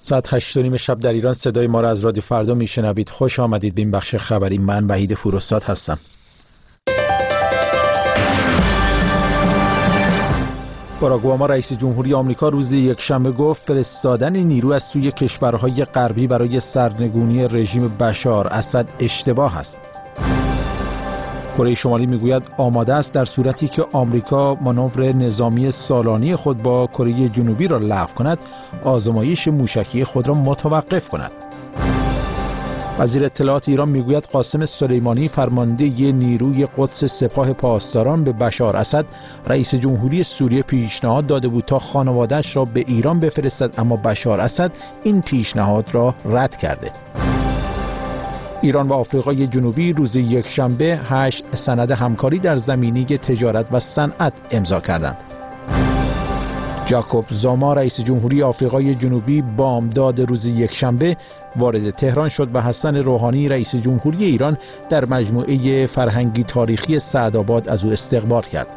ساعت 8:30 شب در ایران صدای ما را از رادیو فردا میشنوید. خوش آمدید به این بخش خبری. من وحید پوراستاد هستم. باراک اوباما رئیس جمهوری آمریکا روز یکشنبه گفت فرستادن نیرو از سوی کشورهای غربی برای سرنگونی رژیم بشار اسد اشتباه است. کره شمالی میگوید آماده است در صورتی که آمریکا مانور نظامی سالانه خود با کره جنوبی را لغو کند، آزمایش موشکی خود را متوقف کند. وزیر اطلاعات ایران میگوید قاسم سلیمانی فرمانده نیروی قدس سپاه پاسداران به بشار اسد رئیس جمهوری سوریه پیشنهاد داده بود تا خانواده‌اش را به ایران بفرستد، اما بشار اسد این پیشنهاد را رد کرده. ایران و آفریقای جنوبی روز یکشنبه 8 سند همکاری در زمینه تجارت و صنعت امضا کردند. جاکوب زوما رئیس جمهوری آفریقای جنوبی بامداد روز یکشنبه وارد تهران شد و حسن روحانی رئیس جمهوری ایران در مجموعه فرهنگی تاریخی سعدآباد از او استقبال کرد.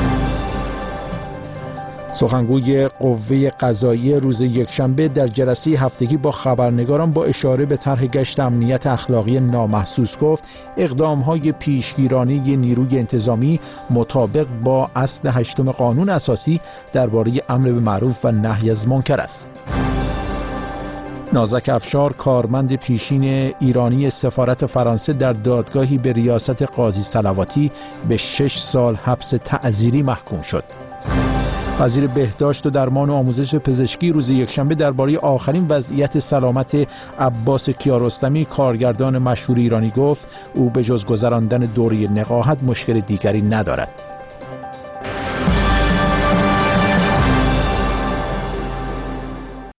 سخنگوی قوه قضاییه روز یکشنبه در جلسه هفتگی با خبرنگاران با اشاره به طرح گشت امنیت اخلاقی نامحسوس گفت اقدام‌های پیشگیرانه نیروی انتظامی مطابق با اصل 8 قانون اساسی درباره امر به معروف و نهی از منکر است. نازک افشار کارمند پیشین ایرانی سفارت فرانسه در دادگاهی به ریاست قاضی صلواتی به 6 سال حبس تعزیری محکوم شد. وزیر بهداشت و درمان و آموزش پزشکی روز یکشنبه درباره آخرین وضعیت سلامت عباس کیارستمی کارگردان مشهور ایرانی گفت او به جز گذراندن دوره نقاهت مشکل دیگری ندارد.